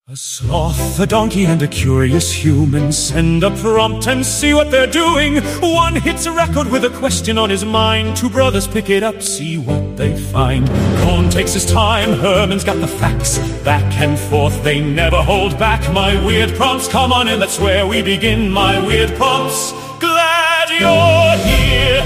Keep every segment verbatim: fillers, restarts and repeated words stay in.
A sloth, a donkey, and a curious human send a prompt and see what they're doing. One hits a record with a question on his mind. Two brothers pick it up, see what they find. Cohn takes his time, Herman's got the facts. Back and forth, they never hold back. My weird prompts, come on in, that's where we begin. My weird prompts, glad you're here.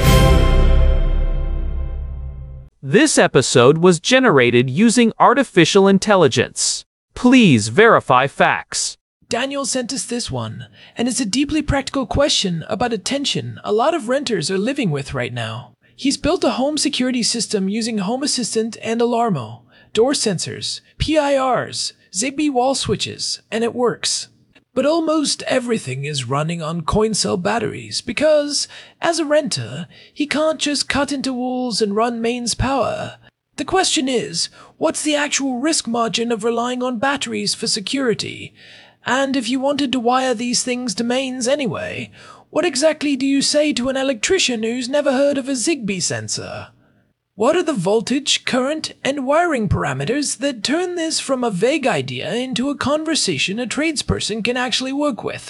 This episode was generated using artificial intelligence. Please verify facts. Daniel sent us this one, and it's a deeply practical question about a tension a lot of renters are living with right now. He's built a home security system using Home Assistant and Alarmo, door sensors, P I Rs, Zigbee wall switches, and it works. But almost everything is running on coin cell batteries because, as a renter, he can't just cut into walls and run mains power. The question is, what's the actual risk margin of relying on batteries for security? And if you wanted to wire these things to mains anyway, what exactly do you say to an electrician who's never heard of a Zigbee sensor? What are the voltage, current, and wiring parameters that turn this from a vague idea into a conversation a tradesperson can actually work with?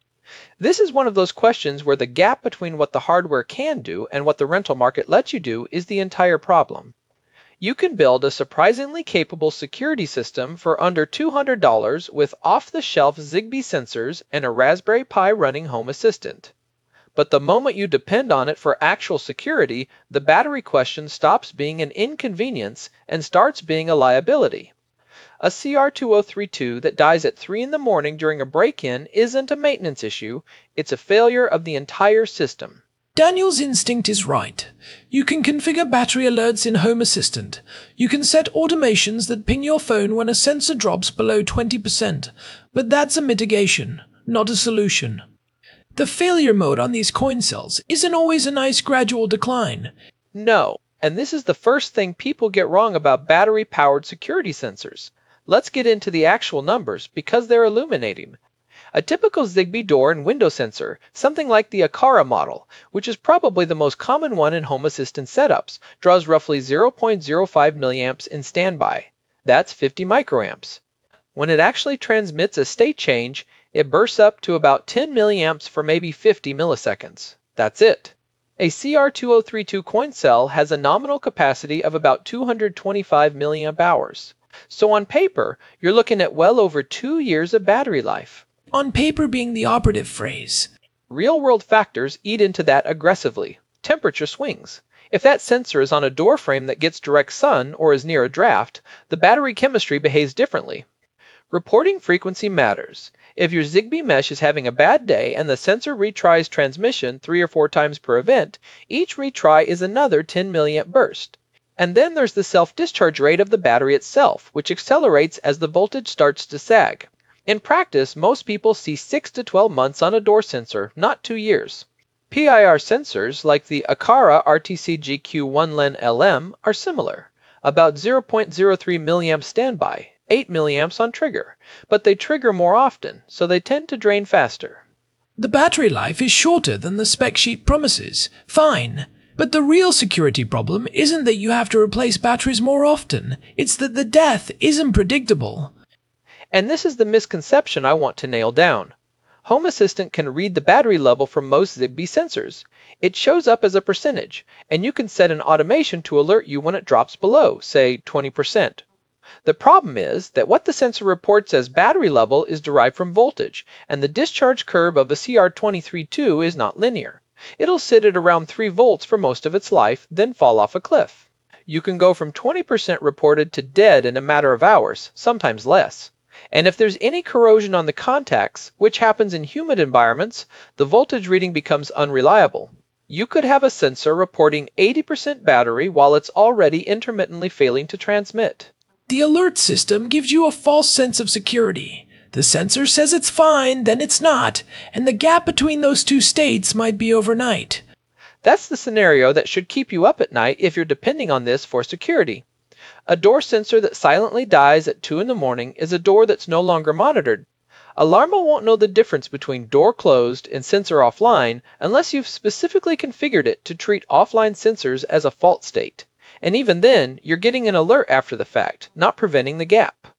This is one of those questions where the gap between what the hardware can do and what the rental market lets you do is the entire problem. You can build a surprisingly capable security system for under two hundred dollars with off-the-shelf Zigbee sensors and a Raspberry Pi running Home Assistant. But the moment you depend on it for actual security, the battery question stops being an inconvenience and starts being a liability. A C R two oh three two that dies at three in the morning during a break-in isn't a maintenance issue, it's a failure of the entire system. Daniel's instinct is right. You can configure battery alerts in Home Assistant. You can set automations that ping your phone when a sensor drops below twenty percent, but that's a mitigation, not a solution. The failure mode on these coin cells isn't always a nice gradual decline. No, and this is the first thing people get wrong about battery-powered security sensors. Let's get into the actual numbers because they're illuminating. A typical Zigbee door and window sensor, something like the Aqara model, which is probably the most common one in Home Assistant setups, draws roughly zero point zero five milliamps in standby. That's fifty microamps. When it actually transmits a state change, it bursts up to about ten milliamps for maybe fifty milliseconds. That's it. A C R two oh three two coin cell has a nominal capacity of about two hundred twenty-five milliamp hours. So on paper, you're looking at well over two years of battery life. On paper being the operative phrase. Real-world factors eat into that aggressively. Temperature swings. If that sensor is on a door frame that gets direct sun or is near a draft, the battery chemistry behaves differently. Reporting frequency matters. If your Zigbee mesh is having a bad day and the sensor retries transmission three or four times per event, each retry is another ten milliamp burst. And then there's the self-discharge rate of the battery itself, which accelerates as the voltage starts to sag. In practice, most people see six to twelve months on a door sensor, not two years. P I R sensors, like the Aqara R T C G Q one Len L M, are similar, about zero point zero three milliamp standby, eight milliamps on trigger, but they trigger more often, so they tend to drain faster. The battery life is shorter than the spec sheet promises. Fine. But the real security problem isn't that you have to replace batteries more often, it's that the death isn't predictable. And this is the misconception I want to nail down. Home Assistant can read the battery level from most Zigbee sensors. It shows up as a percentage, and you can set an automation to alert you when it drops below, say twenty percent. The problem is that what the sensor reports as battery level is derived from voltage, and the discharge curve of a C R two oh three two is not linear. It'll sit at around three volts for most of its life, then fall off a cliff. You can go from twenty percent reported to dead in a matter of hours, sometimes less. And if there's any corrosion on the contacts, which happens in humid environments, the voltage reading becomes unreliable. You could have a sensor reporting eighty percent battery while it's already intermittently failing to transmit. The alert system gives you a false sense of security. The sensor says it's fine, then it's not, and the gap between those two states might be overnight. That's the scenario that should keep you up at night if you're depending on this for security. A door sensor that silently dies at two in the morning is a door that's no longer monitored. Alarmo won't know the difference between door closed and sensor offline unless you've specifically configured it to treat offline sensors as a fault state. And even then, you're getting an alert after the fact, not preventing the gap.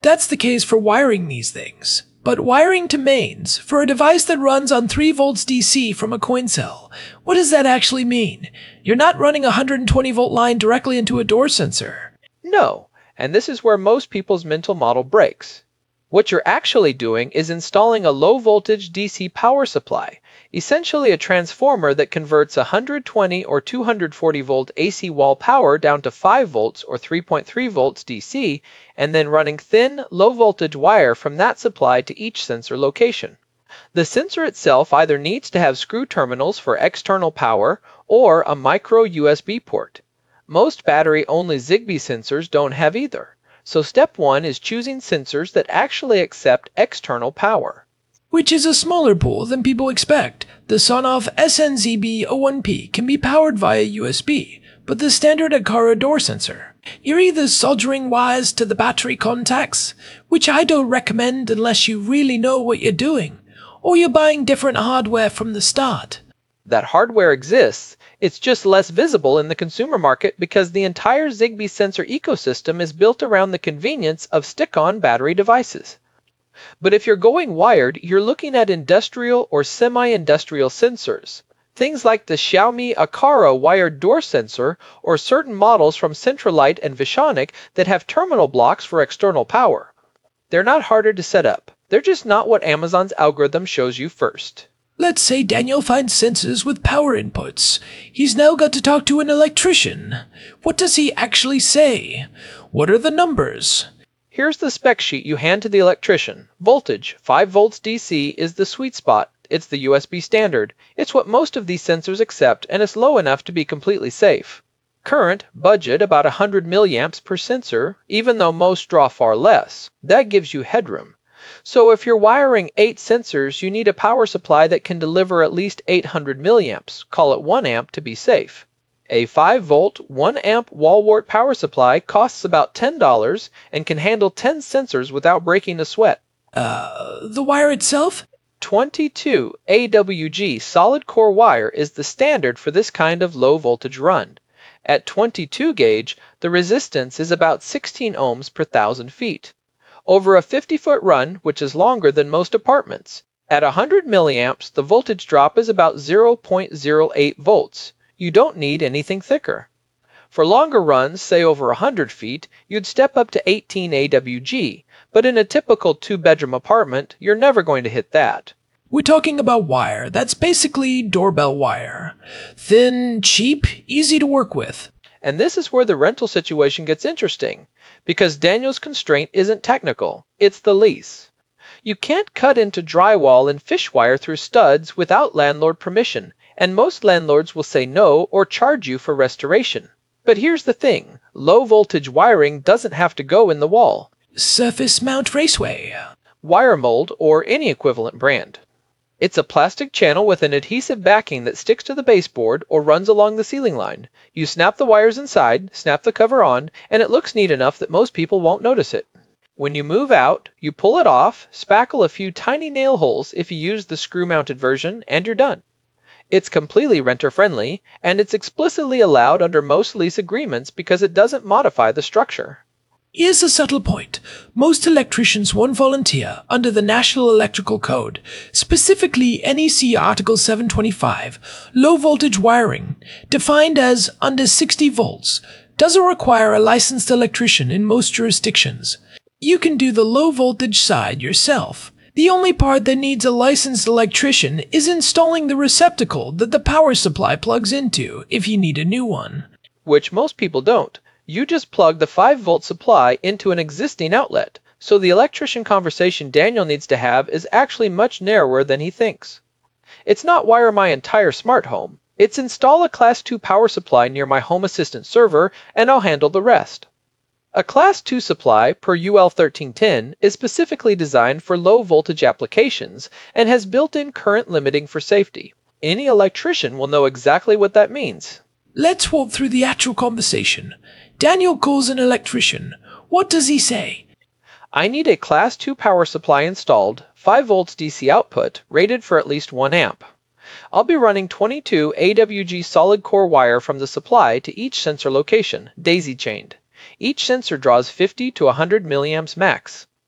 That's the case for wiring these things. But wiring to mains, for a device that runs on three volts D C from a coin cell, what does that actually mean? You're not running a one hundred twenty volt line directly into a door sensor. No, and this is where most people's mental model breaks. What you're actually doing is installing a low-voltage D C power supply, essentially a transformer that converts one hundred twenty or two hundred forty volt A C wall power down to five volts or three point three volts D C, and then running thin, low-voltage wire from that supply to each sensor location. The sensor itself either needs to have screw terminals for external power or a micro U S B port. Most battery-only Zigbee sensors don't have either. So step one is choosing sensors that actually accept external power. Which is a smaller pool than people expect. The Sonoff S N Z B zero one P can be powered via U S B, but the standard Aqara door sensor. You're either soldering wires to the battery contacts, which I don't recommend unless you really know what you're doing, or you're buying different hardware from the start. That hardware exists, it's just less visible in the consumer market because the entire Zigbee sensor ecosystem is built around the convenience of stick-on battery devices. But if you're going wired, you're looking at industrial or semi-industrial sensors. Things like the Xiaomi Aqara wired door sensor or certain models from Centralite and Vishonic that have terminal blocks for external power. They're not harder to set up. They're just not what Amazon's algorithm shows you first. Let's say Daniel finds sensors with power inputs. He's now got to talk to an electrician. What does he actually say? What are the numbers? Here's the spec sheet you hand to the electrician. Voltage, five volts D C, is the sweet spot. It's the U S B standard. It's what most of these sensors accept, and it's low enough to be completely safe. Current, budget about one hundred milliamps per sensor, even though most draw far less. That gives you headroom. So if you're wiring eight sensors, you need a power supply that can deliver at least eight hundred milliamps, call it one amp to be safe. A five volt, one amp wall wart power supply costs about ten dollars and can handle ten sensors without breaking a sweat. Uh, the wire itself? twenty-two A W G solid core wire is the standard for this kind of low voltage run. At twenty-two gauge, the resistance is about sixteen ohms per thousand feet. Over a fifty foot run, which is longer than most apartments. At one hundred milliamps, the voltage drop is about zero point zero eight volts. You don't need anything thicker. For longer runs, say over one hundred feet, you'd step up to eighteen A W G, but in a typical two-bedroom apartment, you're never going to hit that. We're talking about wire that's basically doorbell wire. Thin, cheap, easy to work with. And this is where the rental situation gets interesting, because Daniel's constraint isn't technical, it's the lease. You can't cut into drywall and fish wire through studs without landlord permission, and most landlords will say no or charge you for restoration. But here's the thing, low voltage wiring doesn't have to go in the wall. Surface mount raceway. Wire mold or any equivalent brand. It's a plastic channel with an adhesive backing that sticks to the baseboard or runs along the ceiling line. You snap the wires inside, snap the cover on, and it looks neat enough that most people won't notice it. When you move out, you pull it off, spackle a few tiny nail holes if you use the screw-mounted version, and you're done. It's completely renter-friendly, and it's explicitly allowed under most lease agreements because it doesn't modify the structure. Here's a subtle point. Most electricians won't volunteer under the National Electrical Code, specifically N E C Article seven twenty-five, low voltage wiring, defined as under sixty volts, doesn't require a licensed electrician in most jurisdictions. You can do the low voltage side yourself. The only part that needs a licensed electrician is installing the receptacle that the power supply plugs into if you need a new one. Which most people don't. You just plug the five volt supply into an existing outlet, so the electrician conversation Daniel needs to have is actually much narrower than he thinks. It's not wire my entire smart home. It's install a class two power supply near my Home Assistant server, and I'll handle the rest. A class two supply, per U L thirteen ten, is specifically designed for low voltage applications and has built-in current limiting for safety. Any electrician will know exactly what that means. Let's walk through the actual conversation. Daniel calls an electrician. What does he say? I need a class two power supply installed, five volts D C output, rated for at least one amp. I'll be running twenty-two A W G solid core wire from the supply to each sensor location, daisy-chained. Each sensor draws fifty to one hundred milliamps max.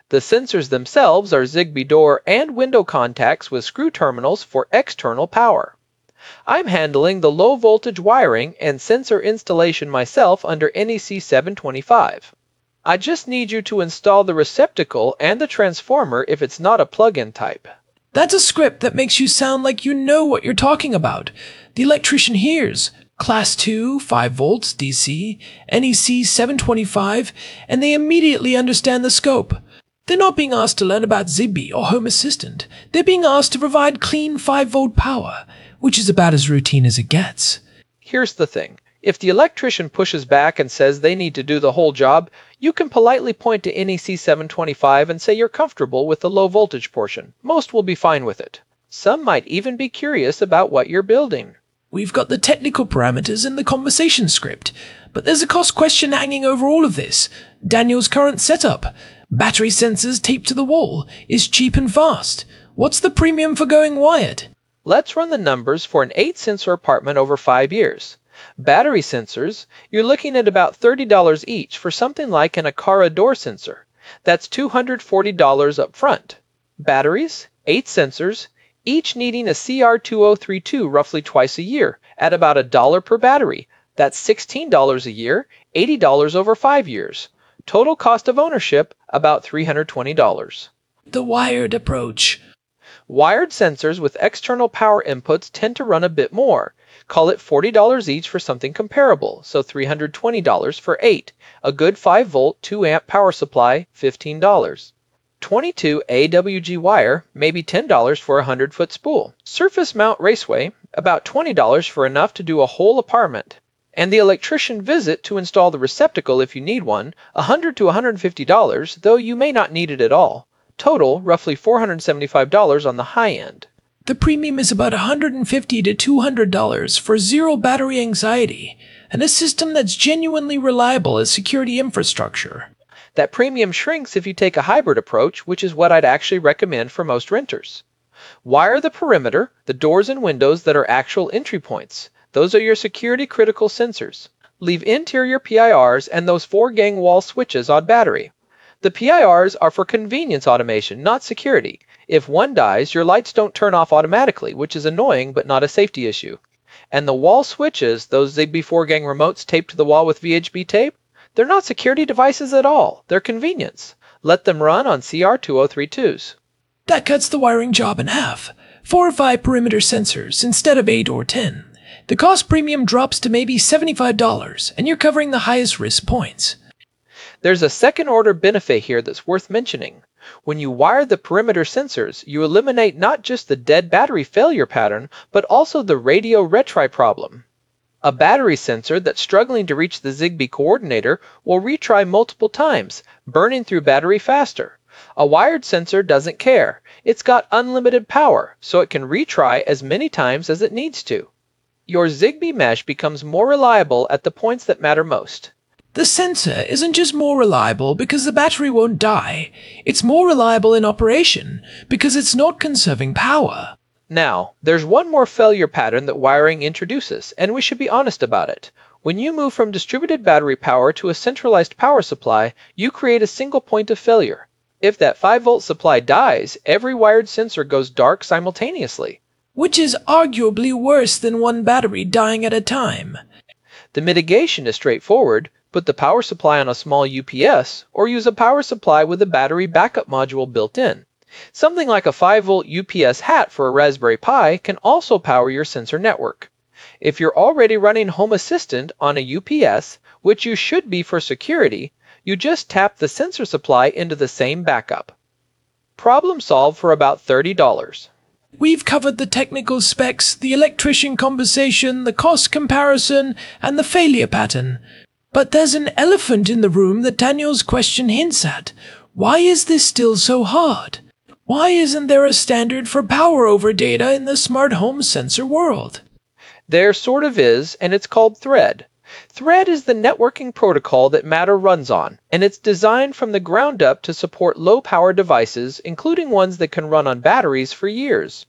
The sensors themselves are Zigbee door and window contacts with screw terminals for external power. I'm handling the low voltage wiring and sensor installation myself under N E C seven twenty-five. I just need you to install the receptacle and the transformer if it's not a plug-in type. That's a script that makes you sound like you know what you're talking about. The electrician hears Class two, five volts, D C, N E C seven twenty-five, and they immediately understand the scope. They're not being asked to learn about Zigbee or Home Assistant. They're being asked to provide clean five volt power, which is about as routine as it gets. Here's the thing. If the electrician pushes back and says they need to do the whole job, you can politely point to N E C seven twenty-five and say you're comfortable with the low voltage portion. Most will be fine with it. Some might even be curious about what you're building. We've got the technical parameters in the conversation script, but there's a cost question hanging over all of this. Daniel's current setup, battery sensors taped to the wall, is cheap and fast. What's the premium for going wired? Let's run the numbers for an eight sensor apartment over five years. Battery sensors, you're looking at about thirty dollars each for something like an Aqara door sensor. That's two hundred forty dollars up front. Batteries, eight sensors, each needing a C R two oh three two roughly twice a year at about a dollar per battery. That's sixteen dollars a year, eighty dollars over five years. Total cost of ownership, about three hundred twenty dollars. The wired approach. Wired sensors with external power inputs tend to run a bit more. Call it forty dollars each for something comparable, so three hundred twenty dollars for eight. A good five volt, two amp power supply, fifteen dollars. twenty-two A W G wire, maybe ten dollars for a one hundred foot spool. Surface mount raceway, about twenty dollars for enough to do a whole apartment. And the electrician visit to install the receptacle if you need one, one hundred to one hundred fifty dollars, though you may not need it at all. Total, roughly four hundred seventy-five dollars on the high end. The premium is about one hundred fifty to two hundred dollars for zero battery anxiety, and a system that's genuinely reliable as security infrastructure. That premium shrinks if you take a hybrid approach, which is what I'd actually recommend for most renters. Wire the perimeter, the doors and windows that are actual entry points. Those are your security critical sensors. Leave interior P I Rs and those four gang wall switches on battery. The P I Rs are for convenience automation, not security. If one dies, your lights don't turn off automatically, which is annoying but not a safety issue. And the wall switches, those Zigbee four gang remotes taped to the wall with V H B tape, they're not security devices at all. They're convenience. Let them run on C R two oh three twos. That cuts the wiring job in half. Four or five perimeter sensors instead of eight or ten. The cost premium drops to maybe seventy-five dollars, and you're covering the highest risk points. There's a second order benefit here that's worth mentioning. When you wire the perimeter sensors, you eliminate not just the dead battery failure pattern, but also the radio retry problem. A battery sensor that's struggling to reach the Zigbee coordinator will retry multiple times, burning through battery faster. A wired sensor doesn't care. It's got unlimited power, so it can retry as many times as it needs to. Your Zigbee mesh becomes more reliable at the points that matter most. The sensor isn't just more reliable because the battery won't die. It's more reliable in operation because it's not conserving power. Now, there's one more failure pattern that wiring introduces, and we should be honest about it. When you move from distributed battery power to a centralized power supply, you create a single point of failure. If that five volt supply dies, every wired sensor goes dark simultaneously. Which is arguably worse than one battery dying at a time. The mitigation is straightforward. Put the power supply on a small U P S, or use a power supply with a battery backup module built in. Something like a five volt U P S hat for a Raspberry Pi can also power your sensor network. If you're already running Home Assistant on a U P S, which you should be for security, you just tap the sensor supply into the same backup. Problem solved for about thirty dollars. We've covered the technical specs, the electrician conversation, the cost comparison, and the failure pattern. But there's an elephant in the room that Daniel's question hints at. Why is this still so hard? Why isn't there a standard for power over data in the smart home sensor world? There sort of is, and it's called Thread. Thread is the networking protocol that Matter runs on, and it's designed from the ground up to support low-power devices, including ones that can run on batteries for years.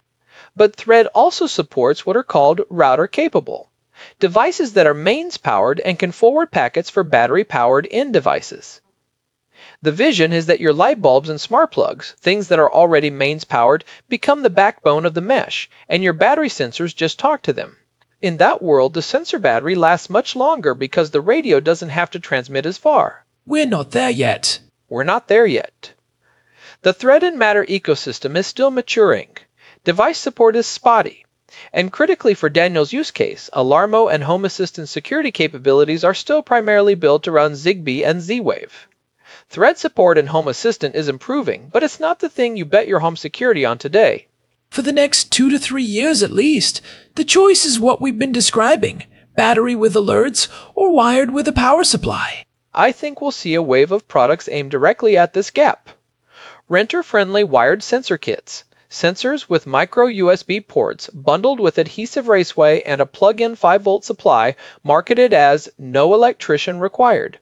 But Thread also supports what are called router-capable. Devices that are mains-powered and can forward packets for battery-powered end devices. The vision is that your light bulbs and smart plugs, things that are already mains powered, become the backbone of the mesh, and your battery sensors just talk to them. In that world, the sensor battery lasts much longer because the radio doesn't have to transmit as far. We're not there yet. We're not there yet. The Thread and Matter ecosystem is still maturing. Device support is spotty. And critically for Daniel's use case, Alarmo and Home Assistant security capabilities are still primarily built around Zigbee and Z-Wave. Thread support in Home Assistant is improving, but it's not the thing you bet your home security on today. For the next two to three years at least, the choice is what we've been describing, battery with alerts or wired with a power supply. I think we'll see a wave of products aimed directly at this gap. Renter-friendly wired sensor kits, sensors with micro U S B ports bundled with adhesive raceway and a plug-in five volt supply marketed as no electrician required.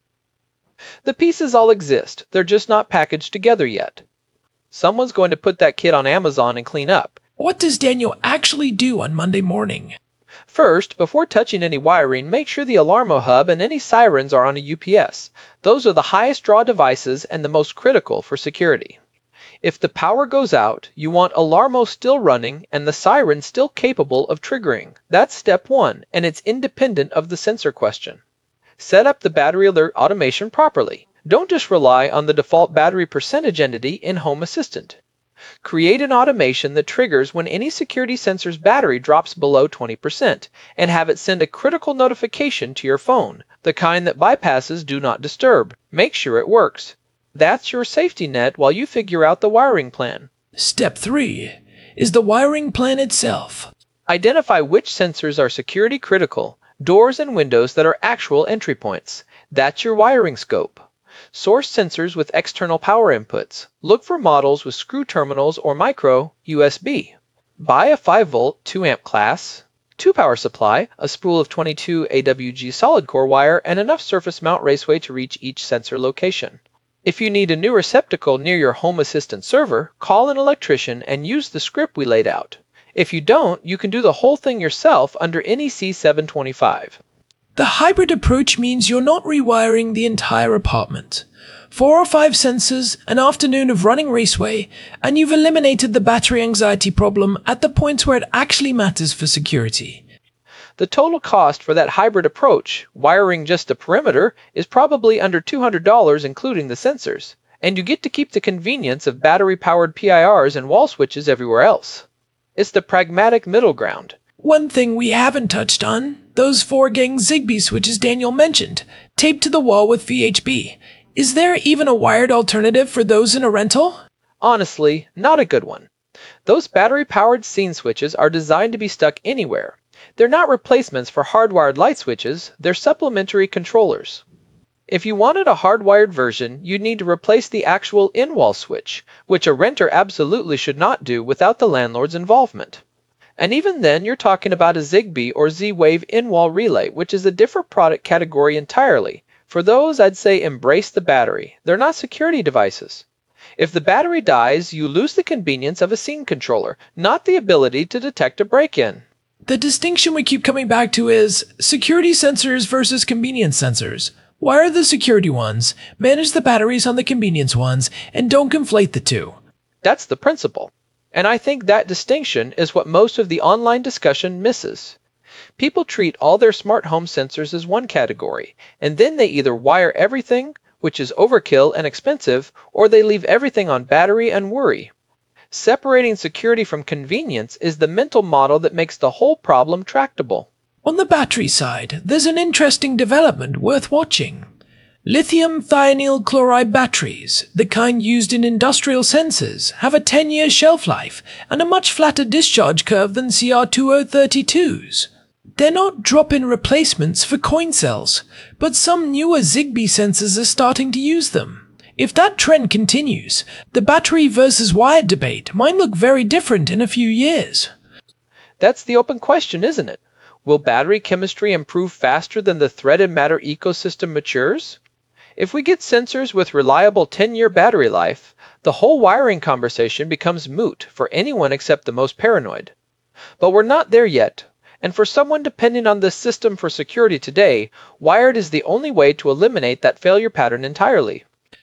The pieces all exist, they're just not packaged together yet. Someone's going to put that kit on Amazon and clean up. What does Daniel actually do on Monday morning? First, before touching any wiring, make sure the Alarmo hub and any sirens are on a U P S. Those are the highest draw devices and the most critical for security. If the power goes out, you want Alarmo still running and the siren still capable of triggering. That's step one, and it's independent of the sensor question. Set up the battery alert automation properly. Don't just rely on the default battery percentage entity in Home Assistant. Create an automation that triggers when any security sensor's battery drops below twenty percent, and have it send a critical notification to your phone, the kind that bypasses Do Not Disturb. Make sure it works. That's your safety net while you figure out the wiring plan. Step three is the wiring plan itself. Identify which sensors are security critical, doors and windows that are actual entry points. That's your wiring scope. Source sensors with external power inputs. Look for models with screw terminals or micro U S B. Buy a five volt, two amp class, two power supply, a spool of twenty-two A W G solid core wire, and enough surface mount raceway to reach each sensor location. If you need a new receptacle near your Home Assistant server, call an electrician and use the script we laid out. If you don't, you can do the whole thing yourself under N E C seven twenty-five. The hybrid approach means you're not rewiring the entire apartment. Four or five sensors, an afternoon of running raceway, and you've eliminated the battery anxiety problem at the points where it actually matters for security. The total cost for that hybrid approach, wiring just the perimeter, is probably under two hundred dollars including the sensors, and you get to keep the convenience of battery-powered P I Rs and wall switches everywhere else. It's the pragmatic middle ground. One thing we haven't touched on, those four-gang Zigbee switches Daniel mentioned, taped to the wall with V H B. Is there even a wired alternative for those in a rental? Honestly, not a good one. Those battery-powered scene switches are designed to be stuck anywhere. They're not replacements for hardwired light switches, they're supplementary controllers. If you wanted a hardwired version, you'd need to replace the actual in-wall switch, which a renter absolutely should not do without the landlord's involvement. And even then, you're talking about a Zigbee or Z-Wave in-wall relay, which is a different product category entirely. For those, I'd say embrace the battery. They're not security devices. If the battery dies, you lose the convenience of a scene controller, not the ability to detect a break-in. The distinction we keep coming back to is security sensors versus convenience sensors. Wire the security ones, manage the batteries on the convenience ones, and don't conflate the two. That's the principle. And I think that distinction is what most of the online discussion misses. People treat all their smart home sensors as one category, and then they either wire everything, which is overkill and expensive, or they leave everything on battery and worry. Separating security from convenience is the mental model that makes the whole problem tractable. On the battery side, there's an interesting development worth watching. Lithium thionyl chloride batteries, the kind used in industrial sensors, have a ten-year shelf life and a much flatter discharge curve than C R twenty thirty-twos. They're not drop-in replacements for coin cells, but some newer Zigbee sensors are starting to use them. If that trend continues, the battery versus wired debate might look very different in a few years. That's the open question, isn't it? Will battery chemistry improve faster than the Thread and Matter ecosystem matures? If we get sensors with reliable ten-year battery life, the whole wiring conversation becomes moot for anyone except the most paranoid. But we're not there yet, and for someone depending on this system for security today, wired is the only way to eliminate that failure pattern entirely.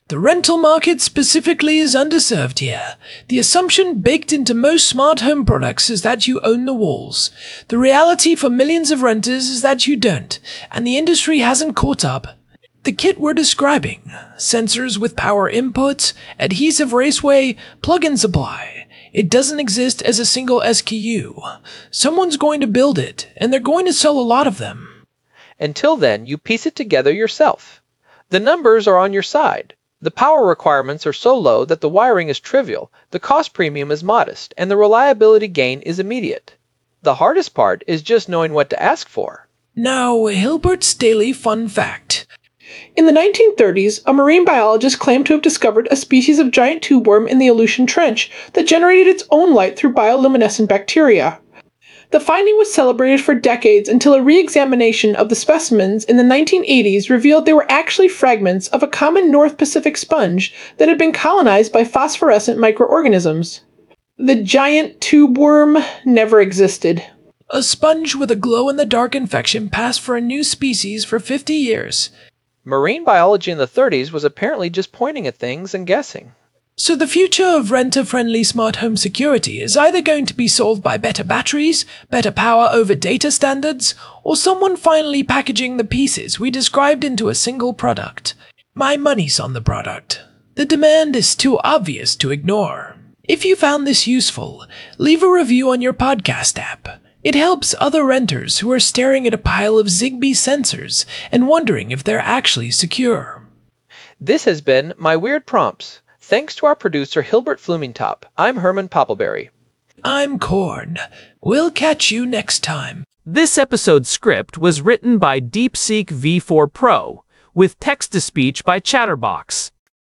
The rental market specifically is underserved here. The assumption baked into most smart home products is that you own the walls. The reality for millions of renters is that you don't, and the industry hasn't caught up. The kit we're describing, sensors with power inputs, adhesive raceway, plug-in supply, it doesn't exist as a single S K U. Someone's going to build it, and they're going to sell a lot of them. Until then, you piece it together yourself. The numbers are on your side. The power requirements are so low that the wiring is trivial, the cost premium is modest, and the reliability gain is immediate. The hardest part is just knowing what to ask for. Now, Hilbert's daily fun fact. In the nineteen thirties, a marine biologist claimed to have discovered a species of giant tube worm in the Aleutian Trench that generated its own light through bioluminescent bacteria. The finding was celebrated for decades until a re-examination of the specimens in the nineteen eighties revealed they were actually fragments of a common North Pacific sponge that had been colonized by phosphorescent microorganisms. The giant tube worm never existed. A sponge with a glow-in-the-dark infection passed for a new species for fifty years. Marine biology in the thirties was apparently just pointing at things and guessing. So the future of renter-friendly smart home security is either going to be solved by better batteries, better power over data standards, or someone finally packaging the pieces we described into a single product. My money's on the product. The demand is too obvious to ignore. If you found this useful, leave a review on your podcast app. It helps other renters who are staring at a pile of Zigbee sensors and wondering if they're actually secure. This has been My Weird Prompts. Thanks to our producer Hilbert Flumingtop. I'm Herman Poppleberry. I'm Korn. We'll catch you next time. This episode's script was written by DeepSeek V four Pro, with text-to-speech by Chatterbox.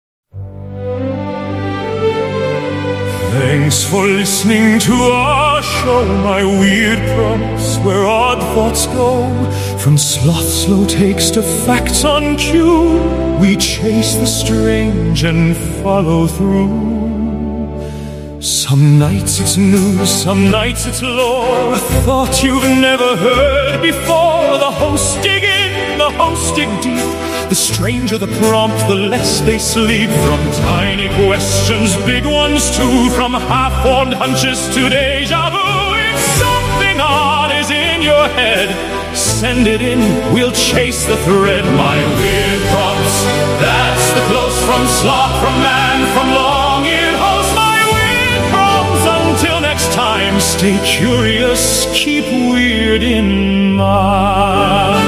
Thanks for listening to our show, My Weird Prompts, where odd thoughts go. From sloth slow takes to facts on cue, we chase the strange and follow through. Some nights it's news, some nights it's lore, a thought you've never heard before. The hosts dig in, the hosts dig deep. The stranger the prompt, the less they sleep. From tiny questions, big ones too, from half-formed hunches to deja vu. If something odd is in your head, send it in, we'll chase the thread. My Weird Prompts, that's the close from sloth, from man, from long-eared host. My Weird Prompts, until next time, stay curious, keep weird in mind.